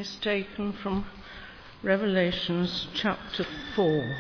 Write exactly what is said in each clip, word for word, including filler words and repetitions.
is taken from Revelations chapter four.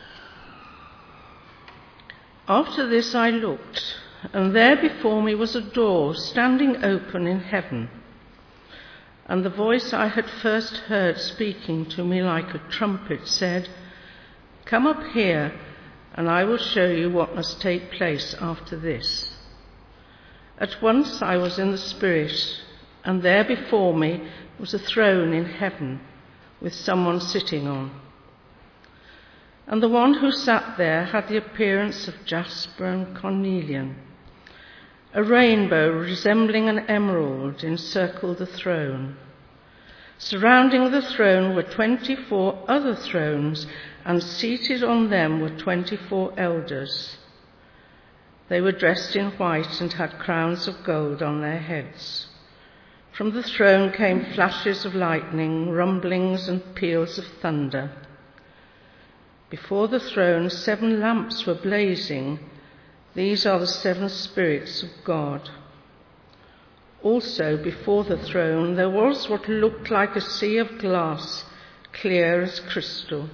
After this I looked, and there before me was a door standing open in heaven. And the voice I had first heard speaking to me like a trumpet said, "Come up here, and I will show you what must take place after this." At once I was in the Spirit, and there before me was a throne in heaven, with someone sitting on. And the one who sat there had the appearance of jasper and cornelian. A rainbow resembling an emerald encircled the throne. Surrounding the throne were twenty-four other thrones, and seated on them were twenty-four elders. They were dressed in white and had crowns of gold on their heads. From the throne came flashes of lightning, rumblings and peals of thunder. Before the throne seven lamps were blazing. These are the seven spirits of God. Also before the throne there was what looked like a sea of glass, clear as crystal.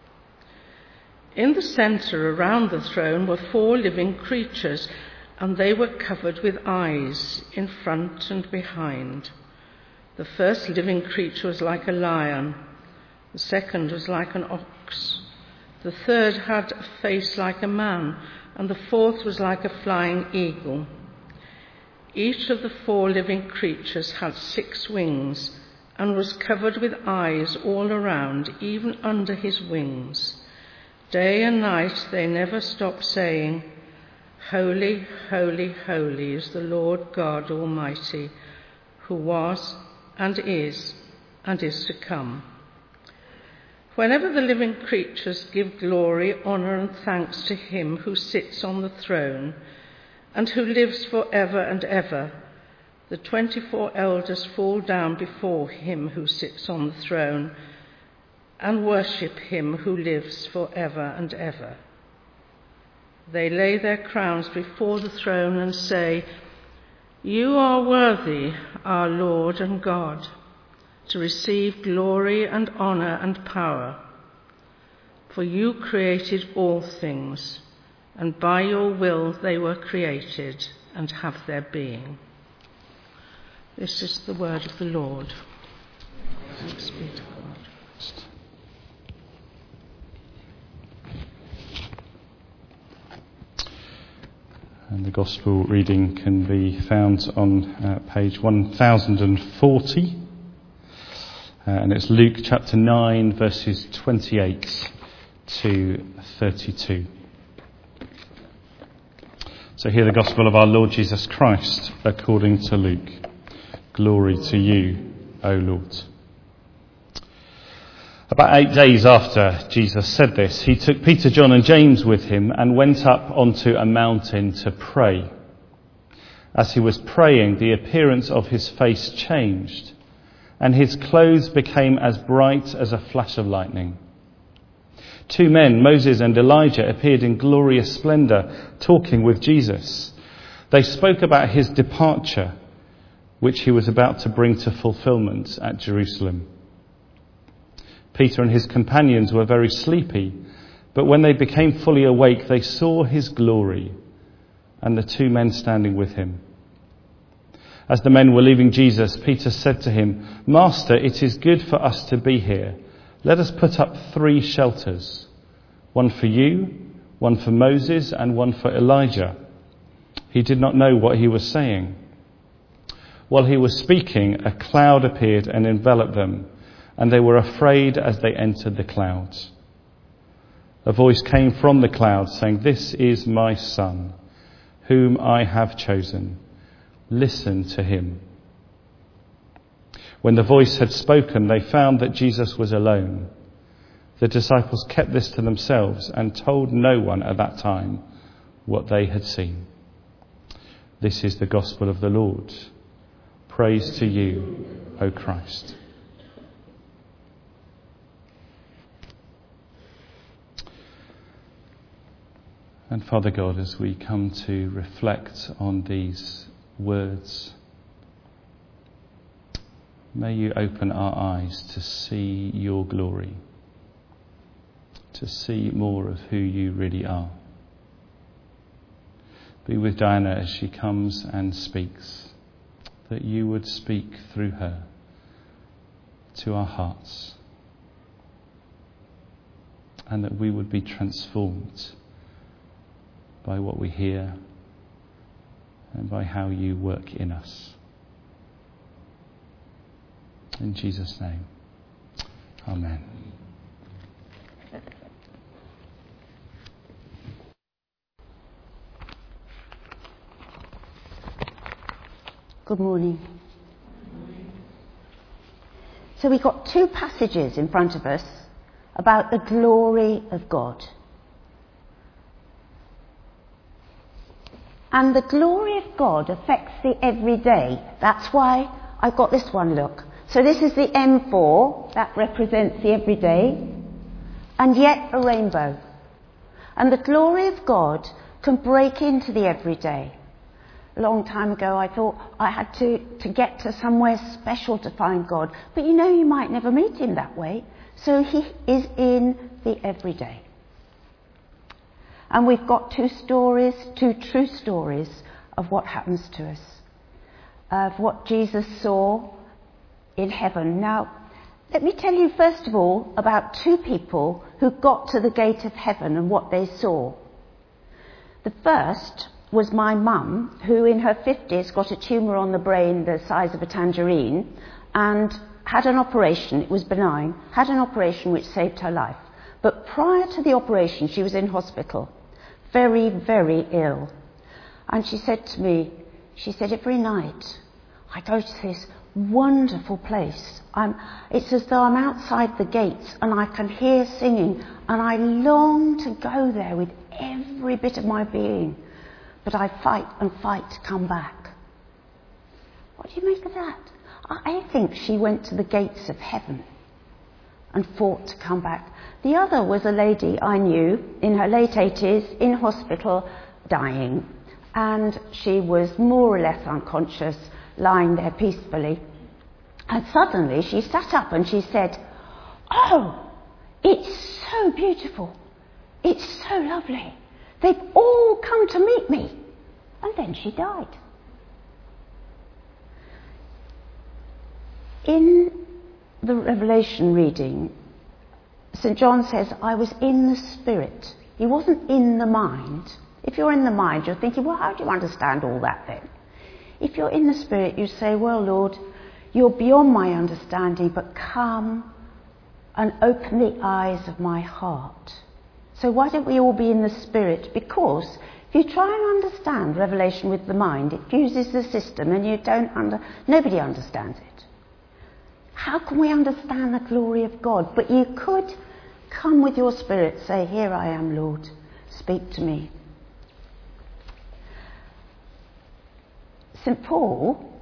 In the centre around the throne were four living creatures, and they were covered with eyes in front and behind. The first living creature was like a lion. The second was like an ox. The third had a face like a man, and the fourth was like a flying eagle. Each of the four living creatures had six wings and was covered with eyes all around, even under his wings. Day and night they never stopped saying, "Holy, holy, holy is the Lord God Almighty, who was and is and is to come." Whenever the living creatures give glory, honour and thanks to him who sits on the throne and who lives for ever and ever, the twenty-four elders fall down before him who sits on the throne and worship him who lives for ever and ever. They lay their crowns before the throne and say, "You are worthy, our Lord and God, to receive glory and honour and power. For you created all things, and by your will they were created and have their being." This is the word of the Lord. Thanks be to God. And the Gospel reading can be found on uh, page one thousand forty. Uh, and it's Luke chapter nine, verses twenty-eight to thirty-two. So hear the Gospel of our Lord Jesus Christ according to Luke. Glory to you, O Lord. About eight days after Jesus said this, he took Peter, John and James with him and went up onto a mountain to pray. As he was praying, the appearance of his face changed, and his clothes became as bright as a flash of lightning. Two men, Moses and Elijah, appeared in glorious splendour, talking with Jesus. They spoke about his departure, which he was about to bring to fulfilment at Jerusalem. Peter and his companions were very sleepy, but when they became fully awake, they saw his glory and the two men standing with him. As the men were leaving Jesus, Peter said to him, "Master, it is good for us to be here. Let us put up three shelters, one for you, one for Moses, and one for Elijah." He did not know what he was saying. While he was speaking, a cloud appeared and enveloped them, and they were afraid as they entered the clouds. A voice came from the cloud saying, "This is my son, whom I have chosen. Listen to him." When the voice had spoken, they found that Jesus was alone. The disciples kept this to themselves and told no one at that time what they had seen. This is the gospel of the Lord. Praise to you, O Christ. And Father God, as we come to reflect on these words, May you open our eyes to see your glory, to see more of who you really are. Be with Diana as she comes and speaks, that you would speak through her to our hearts, and that we would be transformed by what we hear and by how you work in us. In Jesus' name, amen. Good morning. So we've got two passages in front of us about the glory of God. And the glory of God affects the everyday. That's why I've got this one, look. So this is the M four, that represents the everyday, and yet a rainbow. And the glory of God can break into the everyday. A long time ago I thought I had to, to get to somewhere special to find God. But you know, you might never meet him that way. So he is in the everyday. And we've got two stories, two true stories of what happens to us. Of what Jesus saw in heaven. Now, let me tell you first of all about two people who got to the gate of heaven and what they saw. The first was my mum, who in her fifties got a tumour on the brain the size of a tangerine and had an operation. It was benign. Had an operation which saved her life. But prior to the operation, she was in hospital, very, very ill. And she said to me, she said, every night I go to this wonderful place. I'm, it's as though I'm outside the gates and I can hear singing, and I long to go there with every bit of my being. But I fight and fight to come back. What do you make of that? I think she went to the gates of heaven and fought to come back. The other was a lady I knew in her late eighties, in hospital, dying. And she was more or less unconscious, lying there peacefully. And suddenly she sat up and she said, "Oh, it's so beautiful. It's so lovely. They've all come to meet me." And then she died. In the Revelation reading, Saint John says, I was in the spirit. He wasn't in the mind. If you're in the mind, you're thinking, well, how do you understand all that then? If you're in the spirit, you say, well, Lord, you're beyond my understanding, but come and open the eyes of my heart. So why don't we all be in the spirit? Because if you try and understand Revelation with the mind, it fuses the system and you don't under, nobody understands it. How can we understand the glory of God? But you could come with your spirit, say, here I am, Lord, speak to me. Saint Paul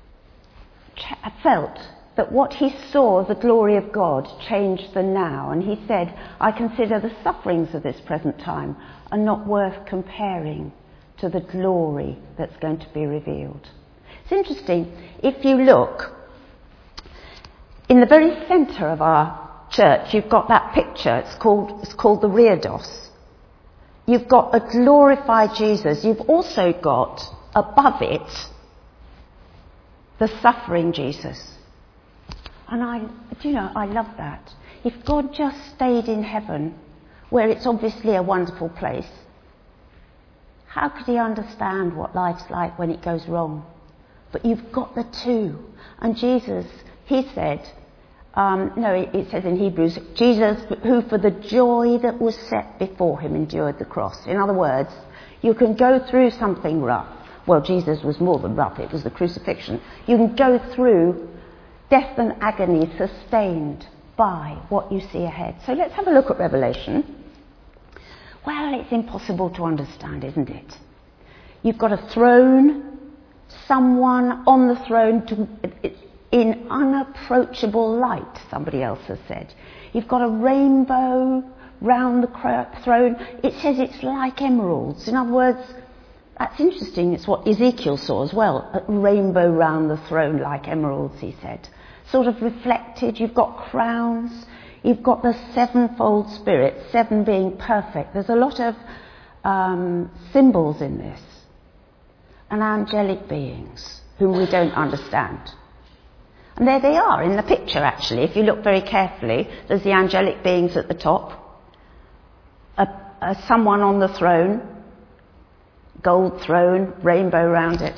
felt that what he saw, the glory of God, changed the now. And he said, I consider the sufferings of this present time are not worth comparing to the glory that's going to be revealed. It's interesting, if you look, in the very centre of our church, you've got that picture. It's called, it's called the Reredos. You've got a glorified Jesus. You've also got, above it, the suffering Jesus. And I, do you know, I love that. If God just stayed in heaven, where it's obviously a wonderful place, how could he understand what life's like when it goes wrong? But you've got the two. And Jesus, he said, um, no, it, it says in Hebrews, Jesus, who for the joy that was set before him endured the cross. In other words, you can go through something rough. Well, Jesus was more than rough, it was the crucifixion. You can go through death and agony sustained by what you see ahead. So let's have a look at Revelation. Well, it's impossible to understand, isn't it? You've got a throne, someone on the throne to, in unapproachable light, somebody else has said. You've got a rainbow round the throne. It says it's like emeralds. In other words, that's interesting. It's what Ezekiel saw as well. A rainbow round the throne like emeralds, he said. sort of reflected. You've got crowns. You've got the sevenfold Spirit, seven being perfect. There's a lot of um, symbols in this. And angelic beings whom we don't understand. And there they are in the picture, actually. If you look very carefully, there's the angelic beings at the top. A, a, someone on the throne. Gold throne, rainbow round it.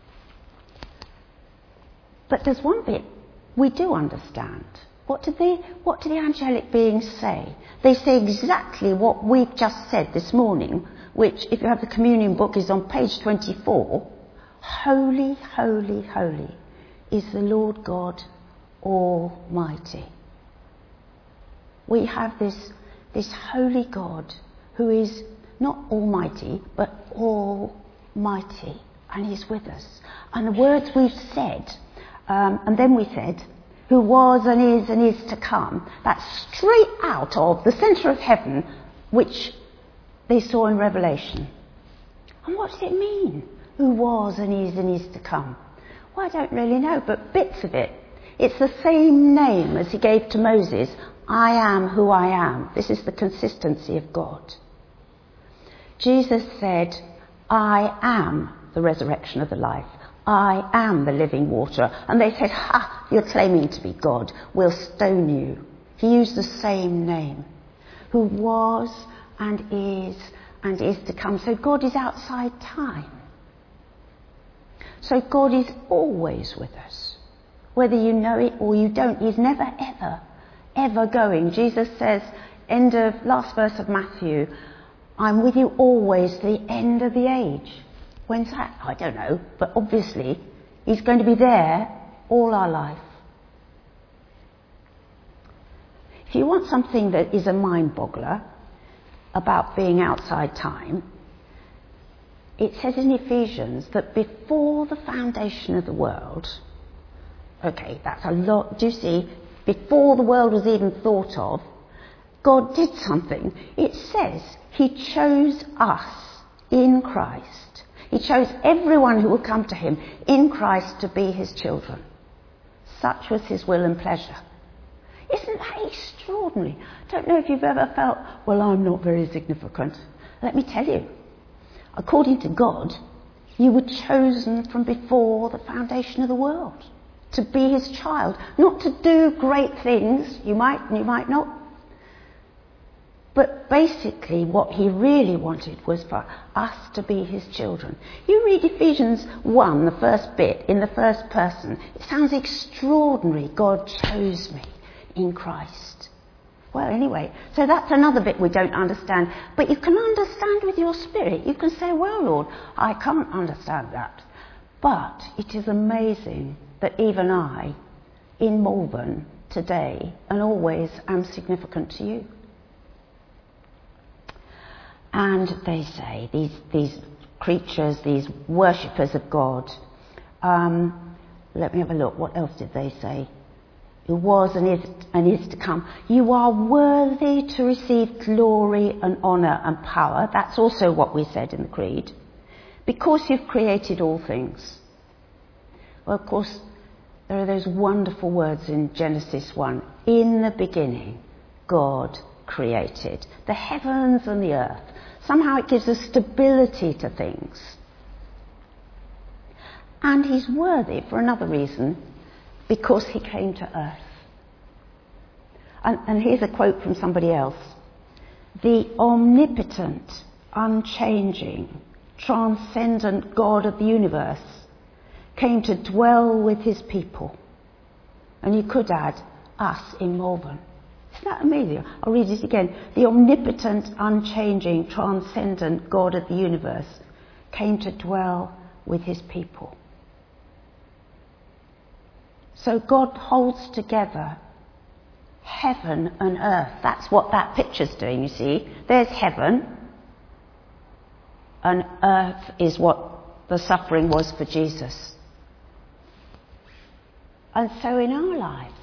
But there's one bit we do understand. What do they, what do the angelic beings say? They say exactly what we've just said this morning, which, if you have the communion book, is on page twenty-four. Holy, holy, holy is the Lord God Almighty. We have this, this holy God who is not almighty, but almighty, and he's with us. And the words we've said, um, and then we said, who was and is and is to come, that's straight out of the centre of heaven, which they saw in Revelation. And what does it mean? Who was and is and is to come? Well, I don't really know, but bits of it. It's the same name as he gave to Moses. I am who I am. This is the consistency of God. Jesus said, I am the resurrection of the life. I am the living water. And they said, ha, you're claiming to be God. We'll stone you. He used the same name. Who was and is and is to come. So God is outside time. So God is always with us. Whether you know it or you don't, he's never, ever, ever going. Jesus says, end of last verse of Matthew, I'm with you always to the end of the age. When's that? I don't know. But obviously, he's going to be there all our life. If you want something that is a mind-boggler about being outside time, it says in Ephesians that before the foundation of the world, okay, that's a lot, do you see, before the world was even thought of, God did something. It says he chose us in Christ. He chose everyone who will come to him in Christ to be his children. Such was his will and pleasure. Isn't that extraordinary? I don't know if you've ever felt, well, I'm not very significant. Let me tell you, according to God, you were chosen from before the foundation of the world to be his child, not to do great things. You might, you might not. But basically what he really wanted was for us to be his children. You read Ephesians one, the first bit, in the first person. It sounds extraordinary. God chose me in Christ. Well, anyway, so that's another bit we don't understand. But you can understand with your spirit. You can say, well, Lord, I can't understand that. But it is amazing that even I, in Malvern, today, and always am significant to you. And they say, these, these creatures, these worshippers of God, um, let me have a look, what else did they say? Who was and is and is to come. You are worthy to receive glory and honour and power. That's also what we said in the Creed. Because you've created all things. Well, of course, there are those wonderful words in Genesis one. In the beginning, God created the heavens and the earth. Somehow it gives us stability to things. And he's worthy for another reason, because he came to earth. And, and here's a quote from somebody else. The omnipotent, unchanging, transcendent God of the universe came to dwell with his people. And you could add us in Malvern. Isn't that amazing? I'll read it again. The omnipotent, unchanging, transcendent God of the universe came to dwell with his people. So God holds together heaven and earth. That's what that picture's doing, you see. There's heaven, and earth is what the suffering was for Jesus. And so in our lives,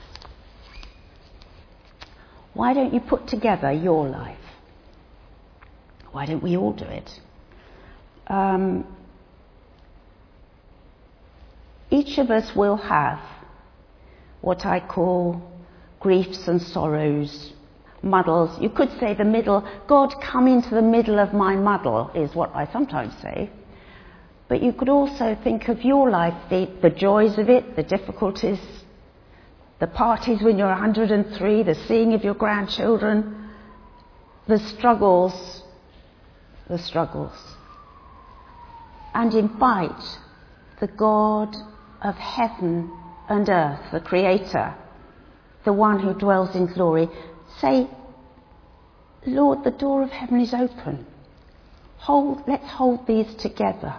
why don't you put together your life? Why don't we all do it? Um, each of us will have what I call griefs and sorrows, muddles. You could say the middle, God come into the middle of my muddle is what I sometimes say. But you could also think of your life, the, the joys of it, the difficulties, the parties when you're one hundred and three, the seeing of your grandchildren, the struggles, the struggles. And invite the God of heaven and earth, the Creator, the one who dwells in glory. Say, Lord, the door of heaven is open. Hold, let's hold these together.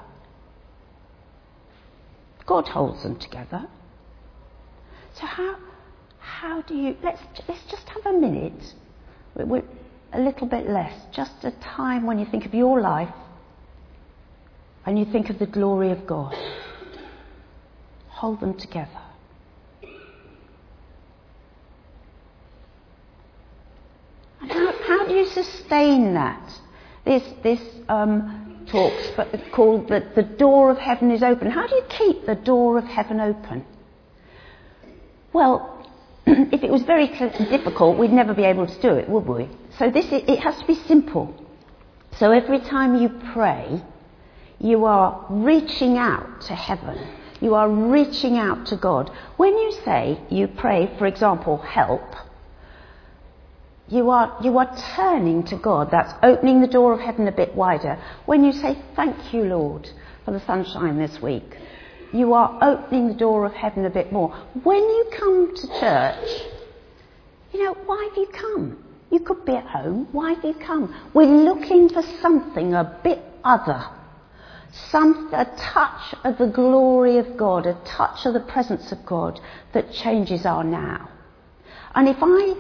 God holds them together. So how how do you, let's let's just have a minute, we're, we're a little bit less, just a time when you think of your life and you think of the glory of God. Hold them together. And how, how do you sustain that? This this um, talks but called the, the door of heaven is open. How do you keep the door of heaven open? Well, if it was very difficult, we'd never be able to do it, would we? So this it has to be simple. So every time you pray, you are reaching out to heaven. You are reaching out to God. When you say you pray, for example, help, you are you are turning to God. That's opening the door of heaven a bit wider. When you say, thank you, Lord, for the sunshine this week, you are opening the door of heaven a bit more. When you come to church, you know, why have you come? You could be at home. Why have you come? We're looking for something a bit other. Some, a touch of the glory of God, a touch of the presence of God that changes our now. And if I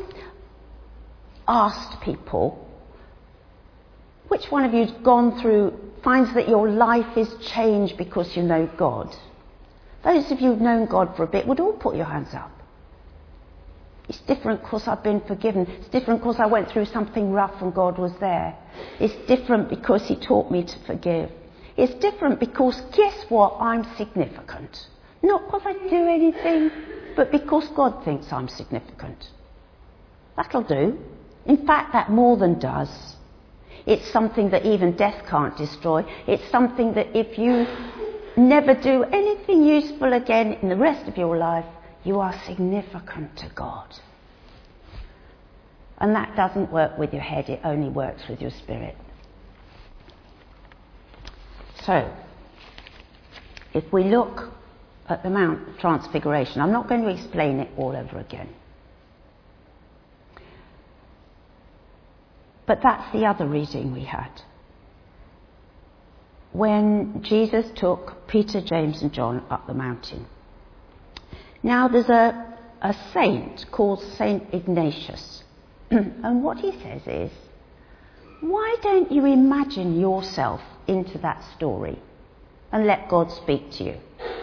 asked people, which one of you's gone through, finds that your life is changed because you know God? Those of you who've known God for a bit would all put your hands up. It's different because I've been forgiven. It's different because I went through something rough and God was there. It's different because He taught me to forgive. It's different because, guess what? I'm significant. Not because I do anything, but because God thinks I'm significant. That'll do. In fact, that more than does. It's something that even death can't destroy. It's something that if you never do anything useful again in the rest of your life, you are significant to God. And that doesn't work with your head, it only works with your spirit. So, if we look at the Mount of Transfiguration, I'm not going to explain it all over again. But that's the other reading we had. When Jesus took Peter, James and John up the mountain. Now there's a, a saint called Saint Ignatius. And what he says is, why don't you imagine yourself into that story and let God speak to you?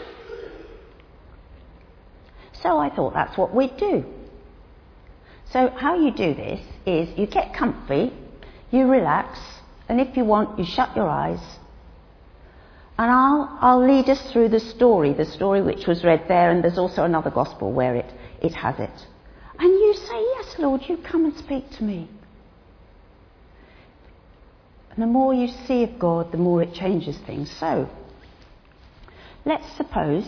So I thought that's what we'd do. So how you do this is you get comfy, you relax, and if you want, you shut your eyes. And I'll, I'll lead us through the story, the story which was read there, and there's also another gospel where it, it has it. And you say, yes, Lord, you come and speak to me. And the more you see of God, the more it changes things. So, let's suppose,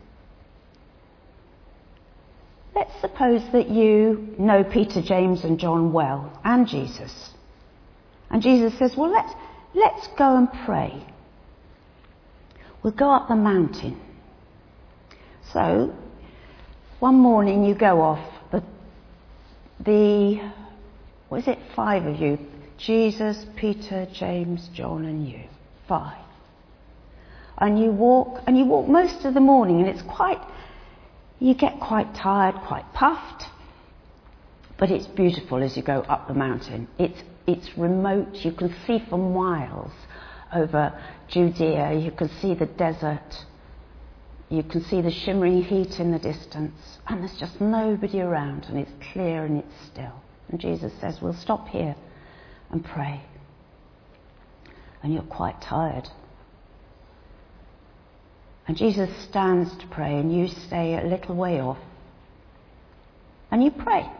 let's suppose that you know Peter, James and John well, and Jesus. And Jesus says, well, let's, let's go and pray. We'll go up the mountain. So, one morning you go off, the, the, what is it, five of you, Jesus, Peter, James, John and you, five. And you walk, and you walk most of the morning, and it's quite, you get quite tired, quite puffed, but it's beautiful as you go up the mountain. It's, it's remote, you can see for miles over Judea, you can see the desert, you can see the shimmering heat in the distance, and there's just nobody around, and it's clear and it's still. And Jesus says, we'll stop here and pray. And you're quite tired. And Jesus stands to pray, and you stay a little way off. and you pray.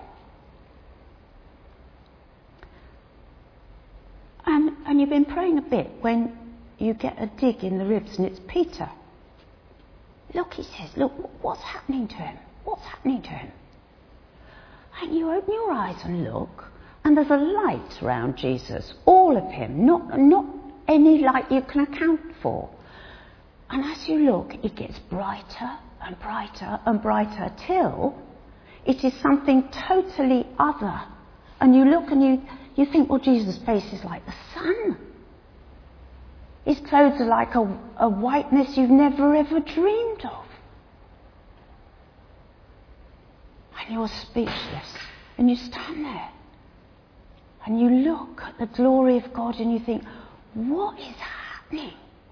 And, and you've been praying a bit when you get a dig in the ribs and it's Peter. Look, he says, look, what's happening to him? What's happening to him? And you open your eyes and look, and there's a light around Jesus, all of him, not, not any light you can account for. And as you look, it gets brighter and brighter and brighter till it is something totally other. And you look and you, you think, well, Jesus' face is like the sun. His clothes are like a, a whiteness you've never ever dreamed of. And you're speechless. And you stand there. And you look at the glory of God and you think, what is happening?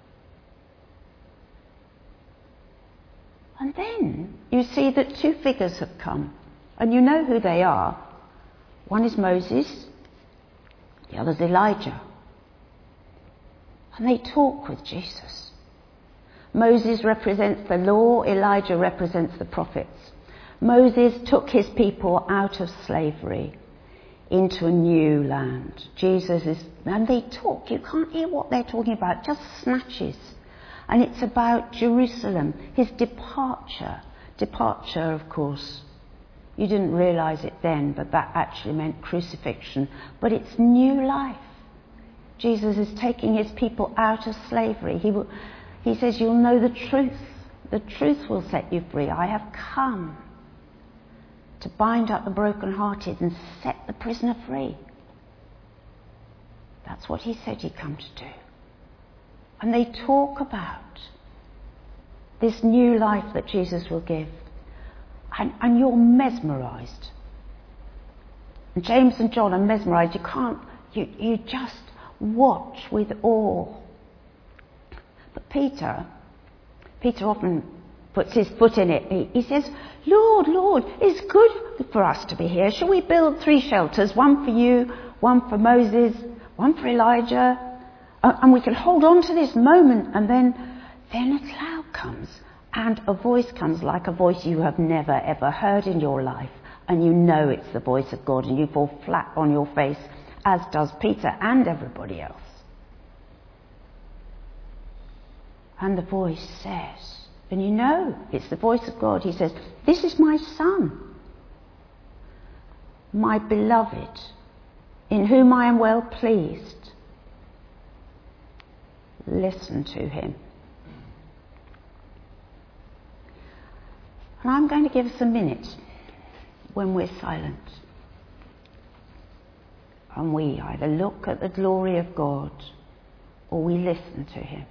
And then you see that two figures have come. And you know who they are. One is Moses, the other is Elijah. And they talk with Jesus. Moses represents the law, Elijah represents the prophets. Moses took his people out of slavery into a new land. Jesus is, and they talk, you can't hear what they're talking about, just snatches. And it's about Jerusalem, his departure. Departure, of course. You didn't realise it then, but that actually meant crucifixion. But it's new life. Jesus is taking his people out of slavery. He, will, he says, you'll know the truth. The truth will set you free. I have come to bind up the brokenhearted and set the prisoner free. That's what he said he'd come to do. And they talk about this new life that Jesus will give. And, and you're mesmerised. And James and John are mesmerised. You can't, you, you just watch with awe. But Peter, Peter often puts his foot in it. He, he says, Lord, Lord, it's good for us to be here. Shall we build three shelters? One for you, one for Moses, one for Elijah. Uh, and we can hold on to this moment. And then, then a cloud comes. And a voice comes like a voice you have never ever heard in your life. And you know it's the voice of God. And you fall flat on your face, as does Peter and everybody else. And the voice says, and you know it's the voice of God. He says, this is my son, my beloved, in whom I am well pleased. Listen to him. And I'm going to give us a minute when we're silent. And we either look at the glory of God or we listen to him.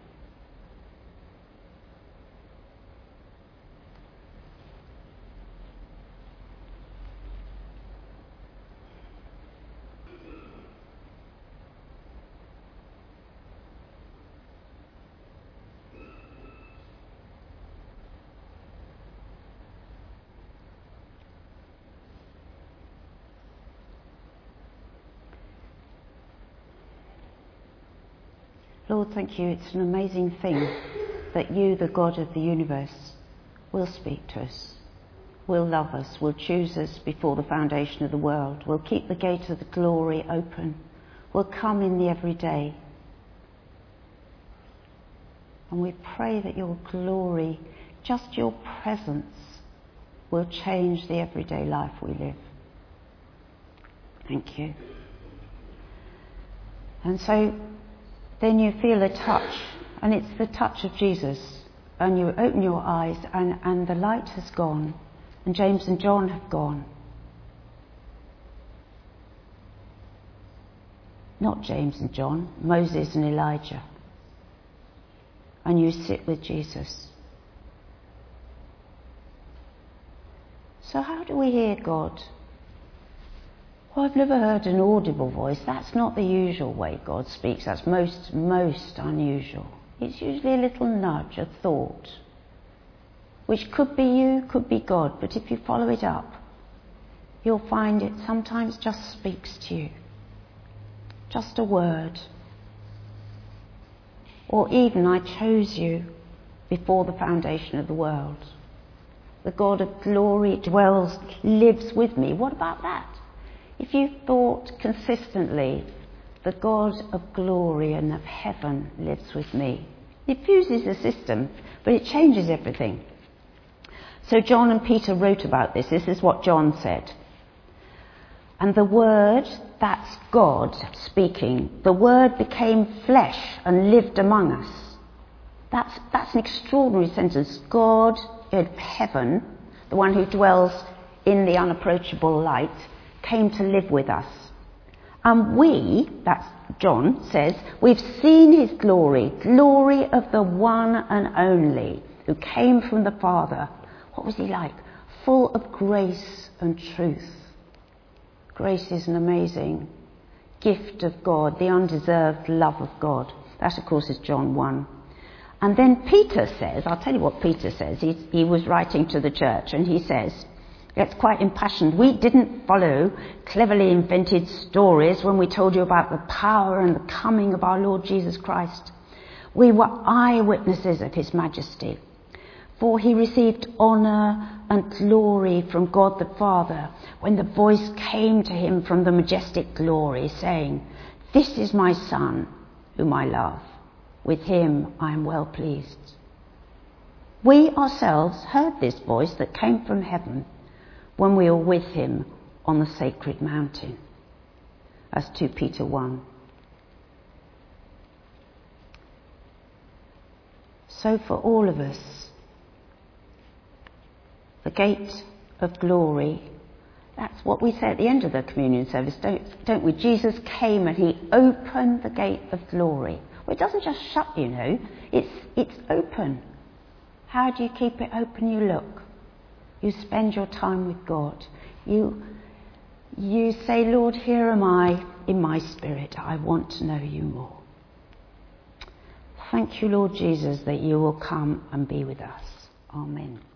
Lord, thank you. It's an amazing thing that you, the God of the universe, will speak to us, will love us, will choose us before the foundation of the world, will keep the gate of the glory open, will come in the everyday. And we pray that your glory, just your presence, will change the everyday life we live. Thank you. And so then you feel a touch, and it's the touch of Jesus, and you open your eyes and, and the light has gone, and James and John have gone. Not James and John, Moses and Elijah. And you sit with Jesus. So how do we hear God? Well, I've never heard an audible voice. That's not the usual way God speaks. That's most, most unusual. It's usually a little nudge, a thought, which could be you, could be God. But if you follow it up, you'll find it sometimes just speaks to you. Just a word. Or even, I chose you before the foundation of the world. The God of glory dwells, lives with me. What about that? If you thought consistently, the God of glory and of heaven lives with me. It fuses the system, but it changes everything. So John and Peter wrote about this. This is what John said. And the Word, that's God speaking, the Word became flesh and lived among us. That's, that's an extraordinary sentence. God in heaven, the one who dwells in the unapproachable light, came to live with us. And we, that's John says, we've seen his glory, glory of the one and only who came from the Father. What was he like? Full of grace and truth. Grace is an amazing gift of God, the undeserved love of God. That, of course, is John one. And then Peter says, I'll tell you what Peter says. He, he was writing to the church, and he says, it's quite impassioned. We didn't follow cleverly invented stories when we told you about the power and the coming of our Lord Jesus Christ. We were eyewitnesses of his majesty. For he received honour and glory from God the Father when the voice came to him from the majestic glory, saying, "This is my Son, whom I love. With him I am well pleased." We ourselves heard this voice that came from heaven when we were with him on the sacred mountain. That's two Peter one. So for all of us, the gate of glory, that's what we say at the end of the communion service, don't, don't we? Jesus came and he opened the gate of glory. Well, it doesn't just shut, you know, it's, it's open. How do you keep it open? You look. You spend your time with God. You, you say, "Lord, here am I in my spirit. I want to know you more." Thank you, Lord Jesus, that you will come and be with us. Amen.